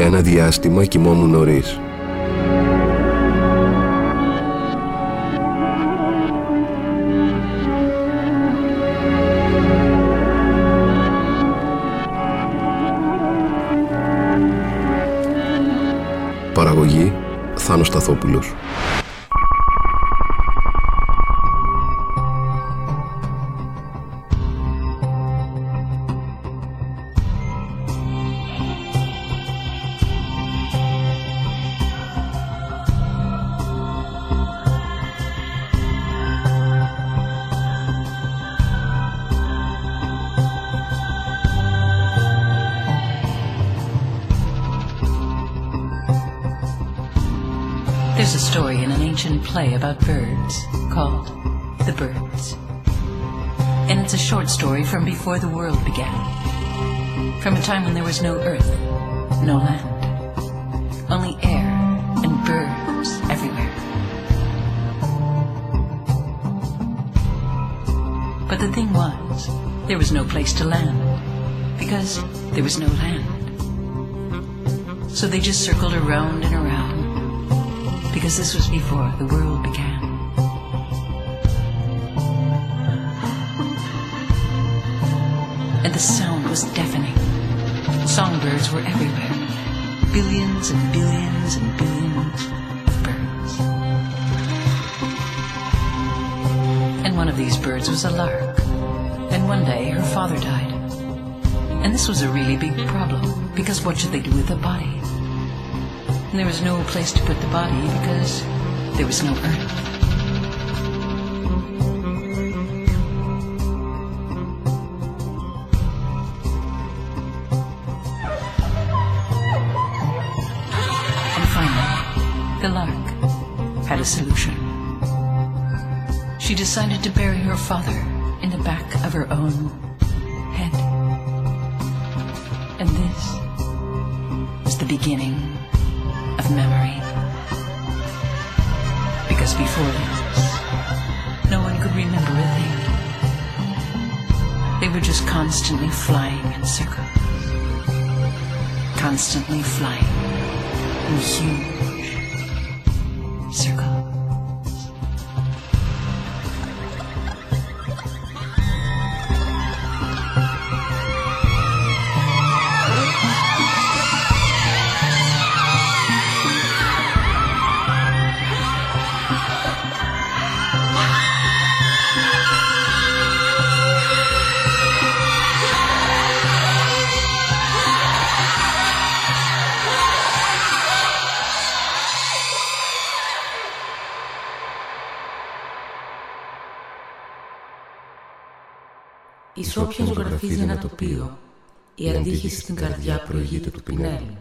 ένα διάστημα κοιμόμουν νωρίς. Παραγωγή Θάνος Σταθόπουλος. There's a story in an ancient play about birds called The Birds. And it's a short story from before the world began. From a time when there was no earth, no land, only air and birds everywhere. But the thing was, there was no place to land because there was no land. So they just circled around and around, because this was before the world began. And the sound was deafening. Songbirds were everywhere. Billions and billions and billions of birds. And one of these birds was a lark. And one day her father died. And this was a really big problem, because what should they do with the body? And there was no place to put the body because there was no earth. And finally, the lark had a solution. She decided to bury her father in the back of her own head. And this was the beginning of memory. Because before this, no one could remember a thing. They were just constantly flying in circles. Constantly flying in huge circles. Εις όποια ζωγραφίζει ένα τοπίο, η αντίχηση στην καρδιά προηγείται του πινέλου.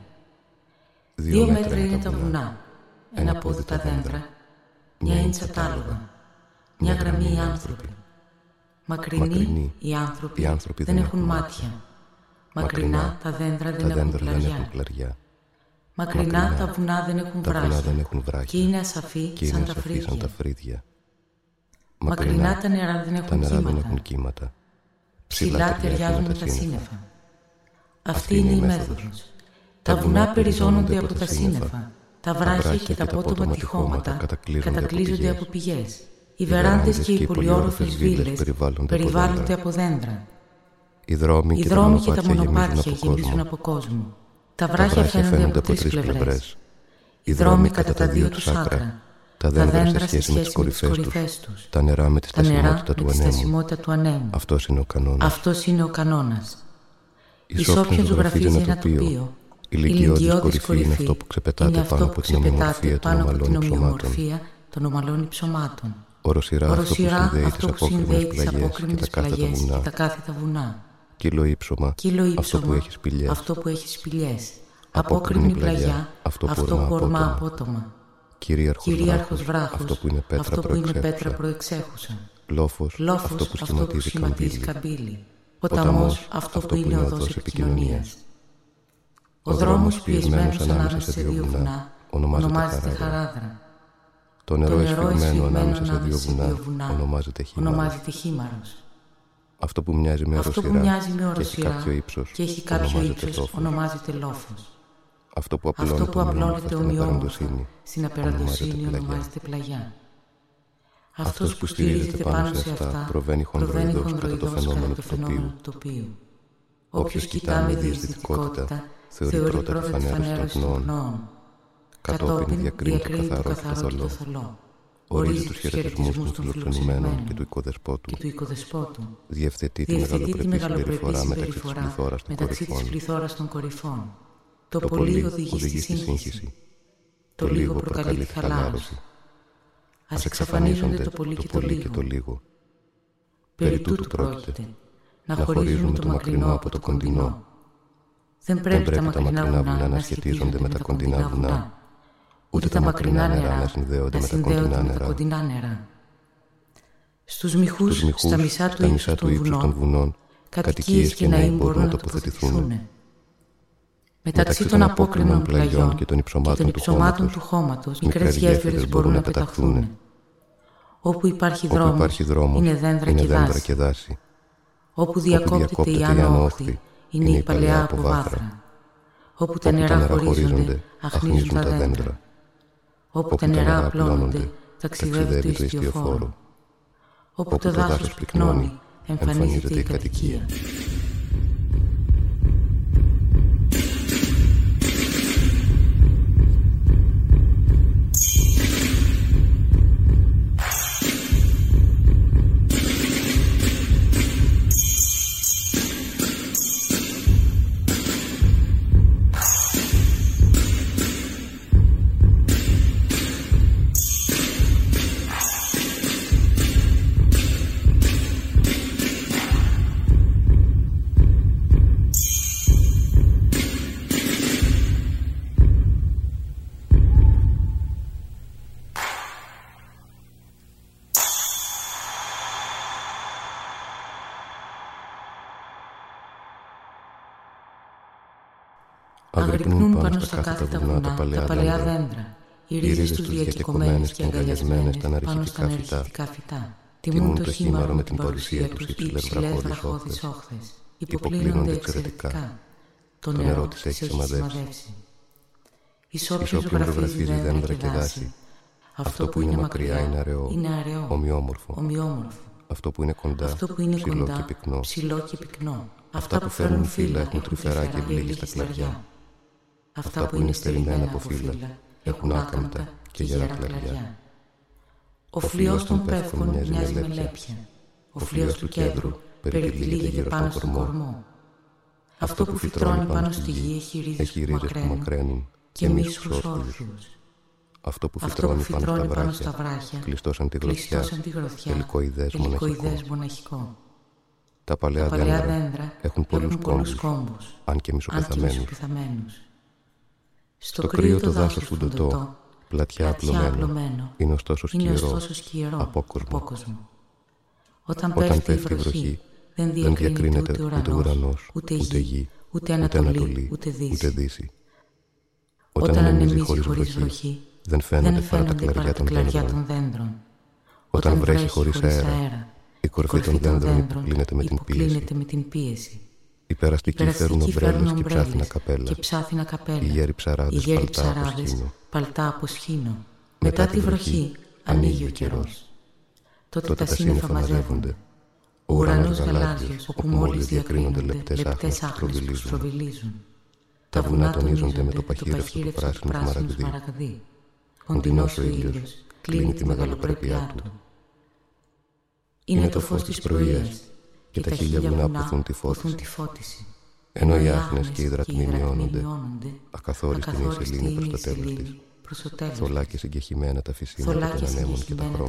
2 μέτρα είναι τα βουνά, 1 πόδι τα δέντρα, 1 ίντσα τα άλογα, 1 γραμμή οι άνθρωποι. Μακρινοί οι άνθρωποι δεν έχουν μάτια. Μακρινά τα δέντρα δεν έχουν κλαριά. Μακρινά τα βουνά δεν έχουν βράχια και είναι ασαφή σαν τα φρύδια. Μακρινά τα νερά δεν έχουν κύματα. Ψηλά ταιριάζουν με τα σύννεφα. Αυτή είναι η μέθοδος. Τα βουνά περιζώνονται από τα σύννεφα. Τα βράχια και τα απότομα τυχώματα κατακλείζονται από πηγές. Οι βεράντες και οι πολυόροφες βίλες περιβάλλονται από δέντρα. Οι δρόμοι και τα μονοπάτια γεμίζουν από κόσμο. Τα βράχια φαίνονται από 3 πλευρές. Οι δρόμοι κατά τα 2 τους άκρα. Τα δέντρα σε σχέση με τις κορυφές τους. Τα νερά με τη στασιμότητα του ανέμου. Αυτός είναι ο κανόνας. Εις όποιον ζωγραφίζει ένα τοπίο, η ηλικιώδης κορυφή είναι αυτό που ξεπετάται πάνω από την ομοιομορφία των ομαλών υψωμάτων. Οροσειρά αυτό που συνδέει τις απόκρημνες πλαγιές και τα κάθετα βουνά. Κύλο ύψωμα, αυτό που έχει σπηλιές. Απόκρημνη πλαγιά, αυτό που ορμά απότομα. Κυρίαρχος βράχος, αυτό που είναι πέτρα προεξέχουσα. Λόφος, αυτό που σχηματίζει καμπύλη. Ποταμός, αυτό που είναι οδός επικοινωνίας. Ο δρόμος πιεσμένος ανάμεσα σε 2 βουνά ονομάζεται χαράδρα. Το νερό εσφιγμένο ανάμεσα σε 2 βουνά ονομάζεται χήμαρος. Αυτό που μοιάζει με οροσειρά και έχει κάποιο ύψος ονομάζεται λόφος. Αυτό που απλώνεται ομοιόμορφα στην απεραντοσύνη ονομάζεται πλαγιά. Αυτός που στηρίζεται πάνω σε αυτά προβαίνει χονδροειδώς κατά το φαινόμενο του τοπίου. Όποιος κοιτά με διαισθητικότητα θεωρεί πρώτα τη φανέρωση των πνοών. Κατόπιν διακρίνει το καθαρό και το θολό. Ορίζει τους χαιρετισμούς των φιλοξενουμένων και του οικοδεσπότου. Διευθετεί τη μεγαλοπρεπή συμπεριφορά μεταξύ της πληθώρας των κορυφών. Το πολύ οδηγεί στη σύγχυση. Το λίγο προκαλεί τη χαλάρωση. Ας εξαφανίζονται το πολύ και το λίγο. Περί τούτου πρόκειται, να χωρίζουμε το μακρινό από το κοντινό. Δεν πρέπει τα μακρινά βουνά να σχετίζονται με τα κοντινά βουνά, ούτε τα μακρινά νερά να συνδέονται με τα κοντινά νερά. Στους μυχούς, στα μισά του ύψους των βουνών, κατοικίες και ναοί μπορούν να τοποθετηθούν. Μεταξύ των απόκρημνων πλαγιών και των υψωμάτων του χώματος, μικρές γέφυρες μπορούν να πεταχθούν. Όπου υπάρχει δρόμος, είναι δέντρα και δάση. Όπου διακόπτεται η άνω όχθη, είναι η παλαιά αποβάθρα. Όπου τα νερά χωρίζονται, αχνίζουν τα δέντρα. Όπου τα νερά απλώνονται, ταξιδεύει το ιστιοφόρο. Όπου το δάσος πυκνώνει, εμφανίζεται η κατοικία. Αγρυπνούν πάνω στα κάθετα βουνά τα παλαιά δέντρα, οι ρίζες τους διακεκομμένες και αγκαλιασμένες πάνω στα αναρχητικά φυτά. Τιμούν το χήμαρο με την παρουσία τους υψηλές βραχώδεις όχθες. Υποκλίνονται εξαιρετικά. Το νερό τις έχει σημαδεύσει. Εις όποιον ζωγραφίζει δέντρα και δάση, αυτό που είναι μακριά είναι αραιό, ομοιόμορφο. Αυτό που είναι κοντά, ψηλό και πυκνό. Αυτά που φέρνουν φύλλα έχουν τρυφερά και ευλίγιστα κλαριά. Αυτά που είναι στερημένα από φύλλα έχουν άκαμπτα και γερά κλαριά. Ο φλοιός των πεύκων μοιάζει με λέπια. Ο φλοιός του κέντρου περιτυλίγεται πάνω στον κορμό. Αυτό που φυτρώνει πάνω στη γη έχει ρίζες που μακραίνουν και μίσους όρθιους. Αυτό που φυτρώνει πάνω στα βράχια κλειστώσαν τη γροθιά, ελικοειδές μοναχικό. Τα παλαιά δέντρα έχουν πολλούς κόμπους, αν και μισοπεθαμένους. Στο κρύο το δάσος φουντωτό, πλατιά απλωμένο, είναι ωστόσο σκιερό, απόκοσμο. Όταν πέφτει η βροχή, δεν διακρίνεται ούτε ουρανός, ούτε γη, ούτε ανατολή, ούτε δύση. Όταν ανεμίζει χωρίς βροχή, δεν φαίνονται παρά τα κλαριά των δέντρων. Όταν βρέχει χωρίς αέρα, η κορφή των δέντρων υποκλίνεται με την πίεση. Οι περαστικοί φέρουν ομπρέλες και ψάθινα καπέλα. Οι γέροι ψαράδες παλτά από σχήνο. Μετά τη βροχή ανοίγει ο καιρός. Τότε τα σύννεφα μαζεύονται. Ο ουρανός γαλάζιος, όπου μόλις διακρίνονται λεπτές άχνες που στροβιλίζουν. Τα βουνά τονίζονται με το παχύρευτο του πράσινου σμαραγδί. Κοντινός ο ήλιος κλείνει τη μεγαλοπρέπειά του. Είναι το φως της πρωίας και τα χίλια βουνά ποθούν τη φώτιση. Ενώ οι άχνες και οι υδρατμοί μειώνονται, ακαθόριστη είναι η σελήνη προς το τέλος της. Θολά και συγκεχημένα τα φυσίματα των ανέμων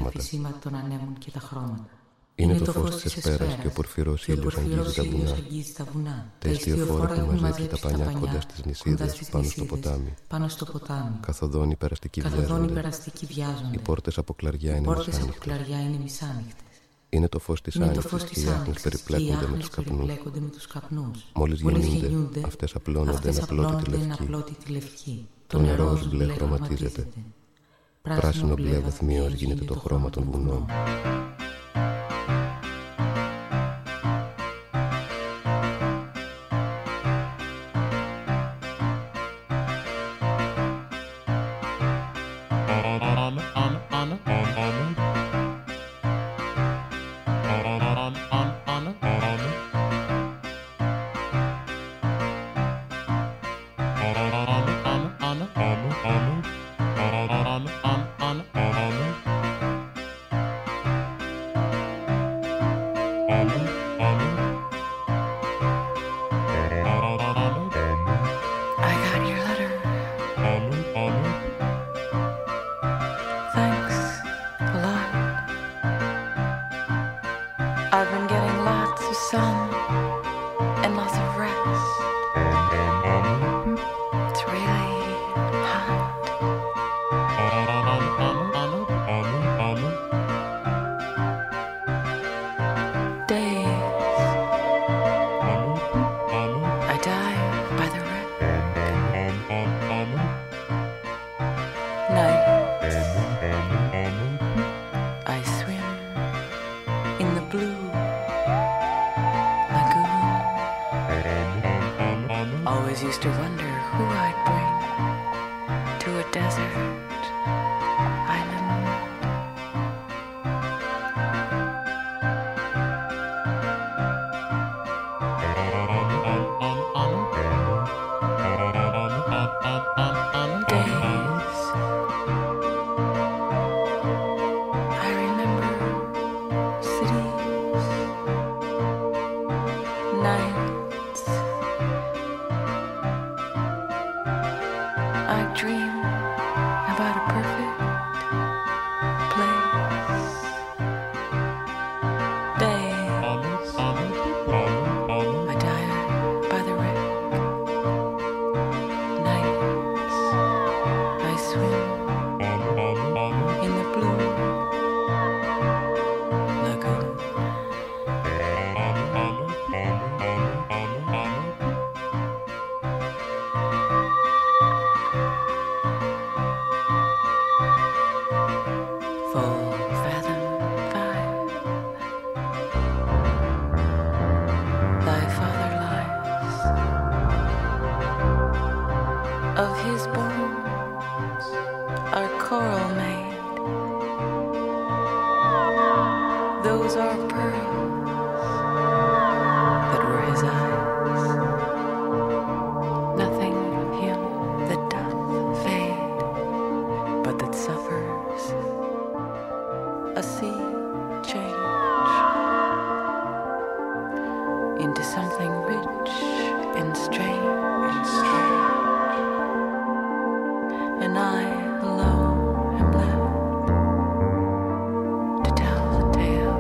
και τα χρώματα. Είναι το φως της εσπέρας και ο πορφυρός ήλιος αγγίζει τα βουνά. Τα ιστιοφόρα έχουν μαζέψει τα πανιά κοντά στις νησίδες πάνω στο ποτάμι. Καθοδόν οι περαστικοί βιάζονται. Οι πόρτες από κλαριά είναι μισάνοιχτες. Είναι το φως της άνοιξης και οι άχνες περιπλέκονται με τους καπνούς. Μόλις γεννιούνται, αυτές απλώνονται εν απλότητη λευκή. Το νερό ως μπλε χρωματίζεται. Πράσινο μπλε βαθμίως γίνεται το χρώμα των βουνών. I've been getting lots of sun and lots of rest. It's really hot. Days I dive by the wreck. Nights I swim in the blue lagoon. Always used to wonder who I'd bring to a desert island. Days I remember cities. Nights I dream about a perfect place. Days I dive by the wreck. Nights I swim in the blue lagoon. Full fathom 5, thy father lies. Of his bones are coral made. Those are pearls that were his eyes. Nothing of him that doth fade, but that suffers a sea change into something rich and strange. And I alone am left to tell the tale.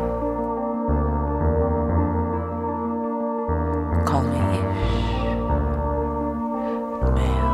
Call me Ishmael.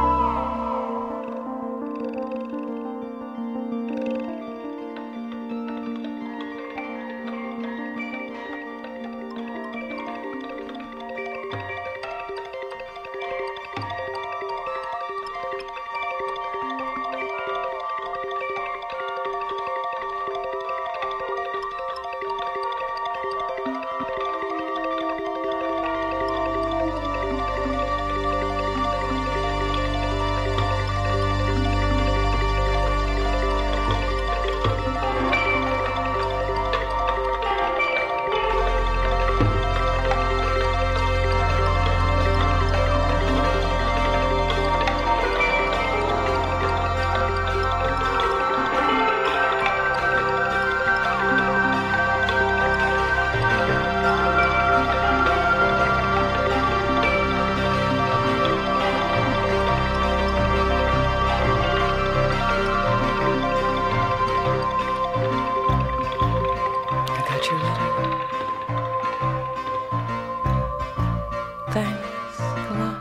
Thanks a lot.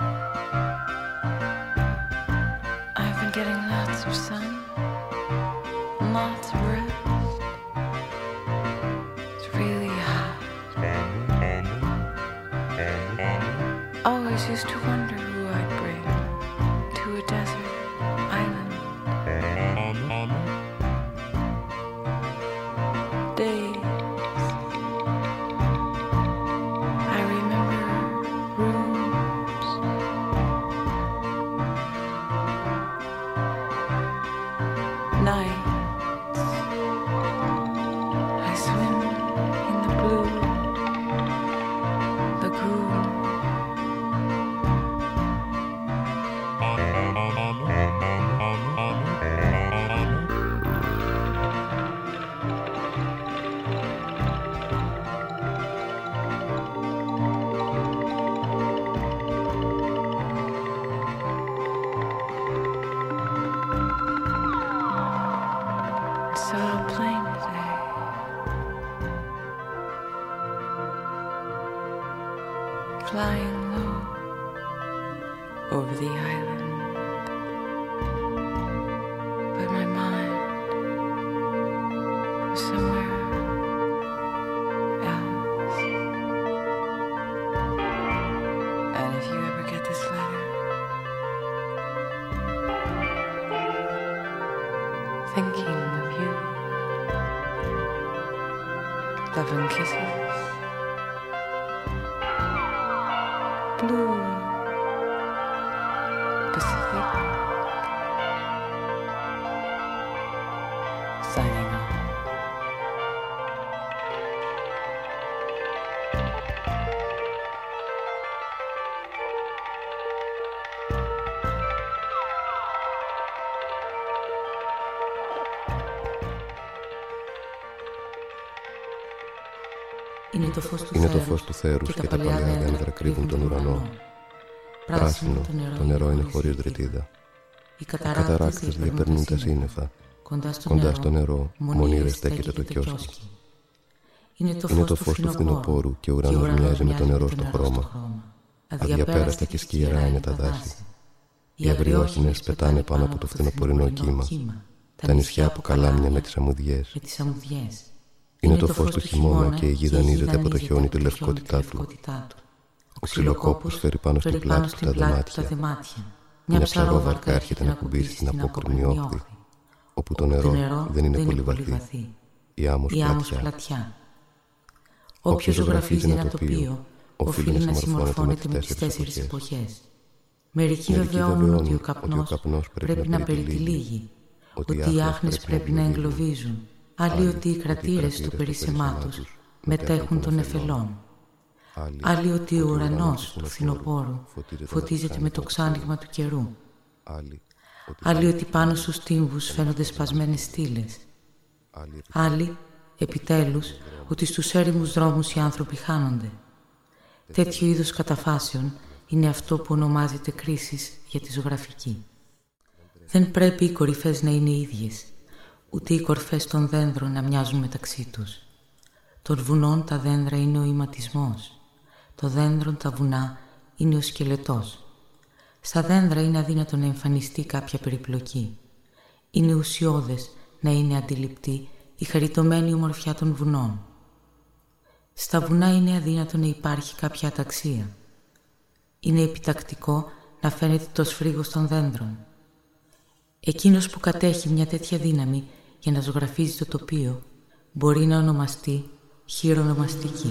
I've been getting lots of sun, lots of rest. It's really hot. Always used to wonder who I'd bring to a desert island. Days I remember rooms. Nights I swim in the blue flying low over the island, but my mind was somewhere else. And if you ever get this letter, thinking of you, love and kisses, blue Pacific, signing off. Είναι το φως του θέρους και τα παλιά δέντρα κρύβουν τον ουρανό. Πράσινο, το νερό είναι χωρίς δρυτίδα. Οι καταράκτες διαπερνούν τα σύννεφα. Κοντά στο νερό, μονήρες στέκεται το κιόσκι. Είναι το φως του φθινοπόρου και ο ουρανός μοιάζει με το νερό στο χρώμα. Αδιαπέραστα και σκιερά είναι τα δάση. Οι αγριόχινες πετάνε πάνω από το φθινοπορεινό κύμα. Τα νησιά από καλάμια με τις αμμουδιές. Είναι το φως του χειμώνα και η γη δανείζεται από το χιόνι τη λευκότητά του. Ο ξυλοκόπος φέρει πάνω στην πλάτη του τα δεμάτια. Μια ψαρόβαρκα έρχεται να κουμπίσει στην απόκρημνη όχθη, όπου το νερό δεν είναι πολύ βαθύ. Η άμμος πλατιά. Όποιος ζωγραφίζει ένα τοπίο οφείλει να συμμορφώνεται με τις 4 εποχές. Μερικοί βεβαιώνουν ότι ο καπνός πρέπει να περιτυλίγει, ότι οι άχνες πρέπει να εγκλωβίζουν, άλλοι ότι οι κρατήρες του περισεμάτους μετέχουν των νεφελών, άλλοι ότι ο ουρανός του φθινοπόρου φωτίζεται με το ξάνοιγμα του καιρού, άλλοι ότι πάνω στους τύμβους φαίνονται σπασμένες στήλες, άλλοι, επιτέλους, ότι στους έρημους δρόμους οι άνθρωποι χάνονται. Τέτοιο είδος καταφάσεων είναι αυτό που ονομάζεται κρίσεις για τη ζωγραφική. Δεν πρέπει οι κορυφές να είναι ίδιες, ούτε οι κορφές των δένδρων να μοιάζουν μεταξύ τους. Των βουνών τα δένδρα είναι ο ηματισμός, των δένδρων τα βουνά είναι ο σκελετός. Στα δένδρα είναι αδύνατο να εμφανιστεί κάποια περιπλοκή. Είναι ουσιώδες να είναι αντιληπτή η χαριτωμένη ομορφιά των βουνών. Στα βουνά είναι αδύνατο να υπάρχει κάποια αταξία. Είναι επιτακτικό να φαίνεται το σφρίγος των δένδρων. Εκείνος που κατέχει μια τέτοια δύναμη για να ζωγραφίζει το τοπίο μπορεί να ονομαστεί χειρονομαστική.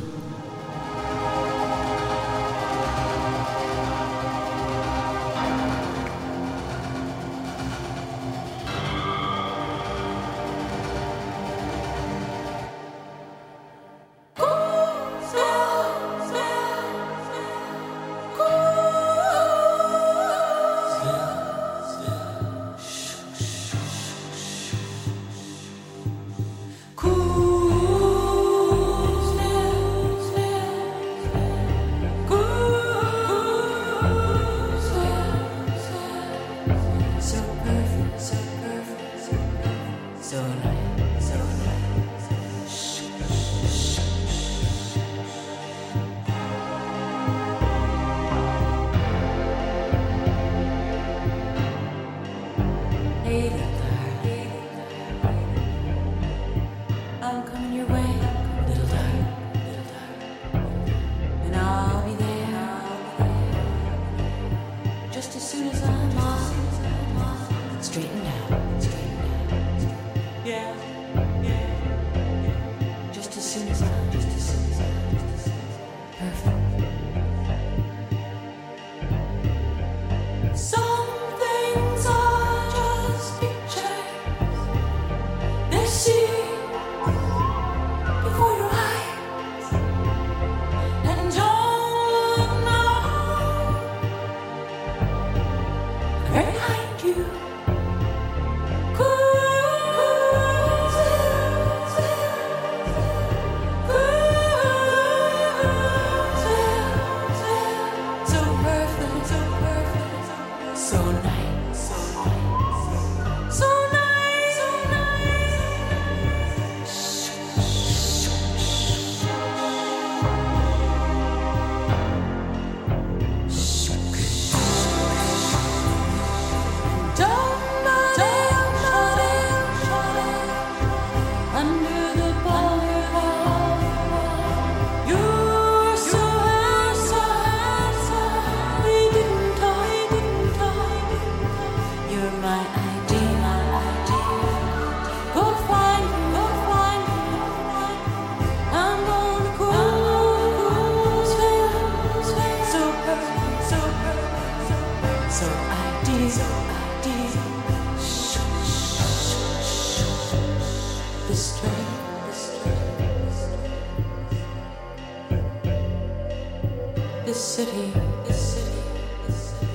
this city, this city, this city,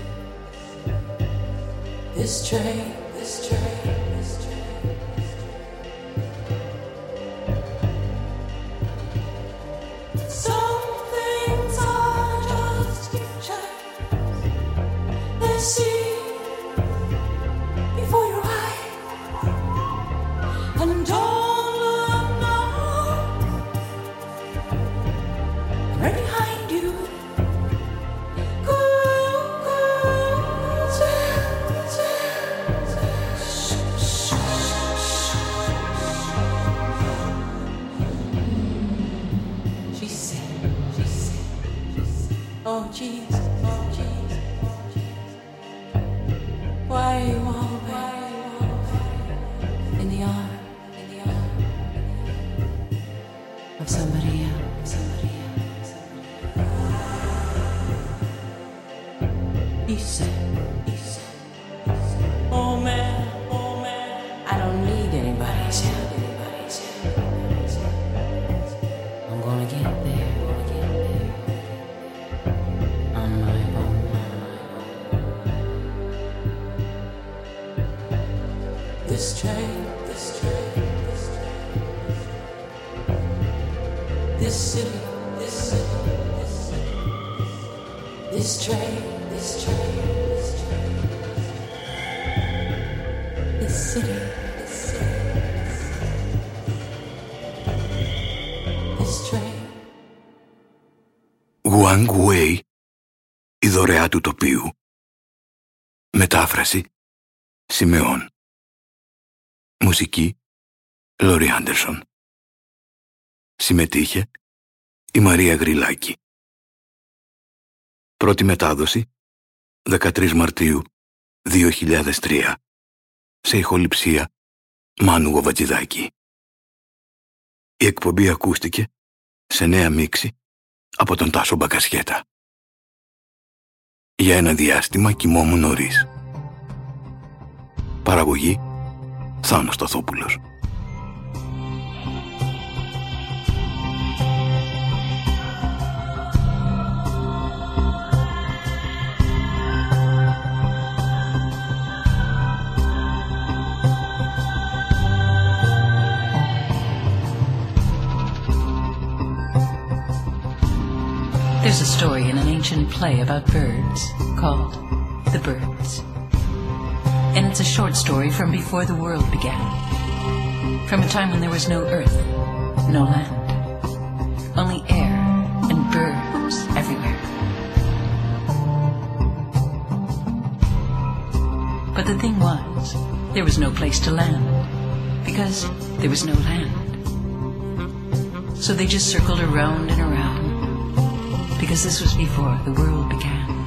this train, this train, this train. Some things are just pictures they see before your eyes, and don't look now, right behind you. Oh Jesus, oh Jesus, why are you always in the arm of somebody else, somebody else? He said, oh man, I don't need anybody's help. I'm gonna get there. This train, this train, this train, this city, this city, this city, this train, this train, this train, this city, this city, this train. Wang Wei, η δωρεά του τοπίου. Μετάφραση Σιμεών. Μουσική Λόρι Άντερσον. Συμμετείχε η Μαρία Γρυλάκη. Πρώτη μετάδοση 13 Μαρτίου 2003. Σε ηχοληψία Μάνου Γοβατζηδάκη. Η εκπομπή ακούστηκε σε νέα μίξη από τον Τάσο Μπακασιέτα. Για ένα διάστημα κοιμόμουν νωρίς. Παραγωγή Θάνος Σταθόπουλος. There's a story in an ancient play about birds called The Birds. And it's a short story from before the world began. From a time when there was no earth, no land, only air and birds everywhere. But the thing was, there was no place to land, because there was no land. So they just circled around and around, because this was before the world began.